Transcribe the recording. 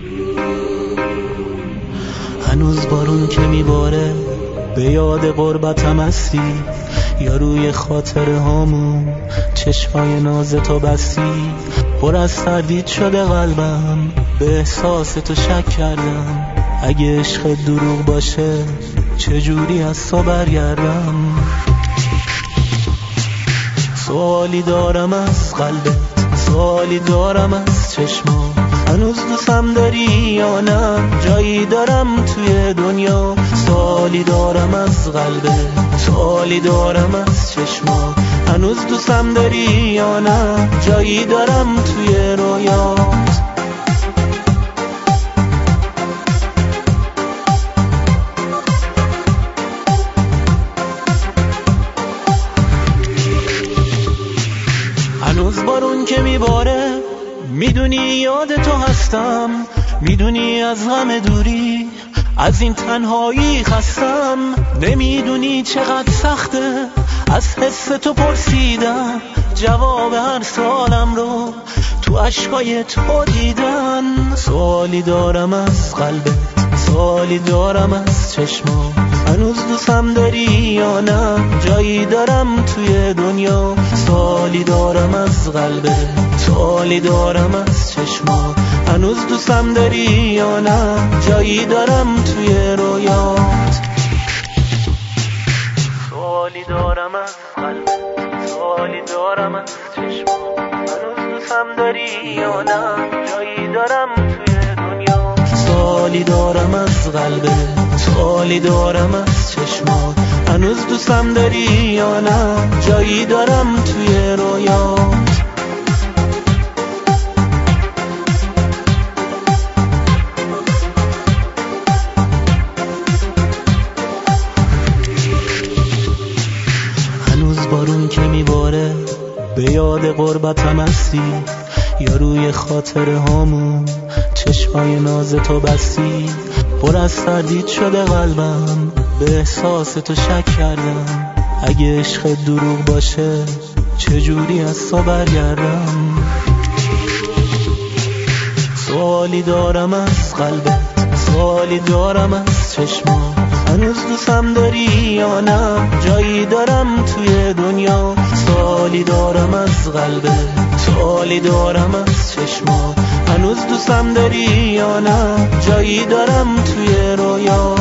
هنوز بارون که میباره به یاد غربتم هستی، یا روی خاطره هامون چشمای ناز تو بستی. پر از تردید شده قلبم، به احساس تو شک کردم. اگه عشق دروغ باشه چجوری از تو برگردم؟ سوالی دارم از قلبت، سوالی دارم از چشمات. هنوز دوستم داری یا نه؟ جایی دارم توی دنیا. سوالی دارم از قلبت، سوالی دارم از چشمات. هنوز دوستم داری یا نه؟ جایی دارم توی رویات. هنوز بارون که میباره میدونی یاد تو هستم، میدونی از غم دوری از این تنهایی خستم. نمیدونی چقدر سخته از حس تو پرسیدم، جواب هر سالم رو تو عشقای تو دیدن. سوالی دارم از قلبت، سوالی دارم از چشمات. هنوز دوستم داری یا نه؟ جایی دارم توی دنیا. سوالی دارم از قلبت، سوالی دارم از چشمات. هنوز دوستم داری یا نه؟ جایی دارم توی رویات. سوالی دارم از قلبت، سوالی دارم از چشمات. هنوز دوستم داری یا نه؟ جایی دارم توی دنیا. سوالی دارم از قلبت، سوالی دارم از چشمات. هنوز دوستم داری یا نه؟ جایی دارم توی رویات. هنوز بارون که میباره به یاد غربتم هستی، یا روی خاطره هامون چشمای ناز تو بستی. پر از تردید شده قلبم، به احساس تو شک کردم. اگه عشق دروغ باشه چجوری از تو برگردم؟ سوالی دارم از قلبت، سوالی دارم از چشمات. هنوز دوستم داری یا نه؟ جایی دارم توی دنیا. سوالی دارم از قلبت، سوالی دارم از چشمات. هنوز دوستم داری یا نه؟ جایی دارم توی رویا.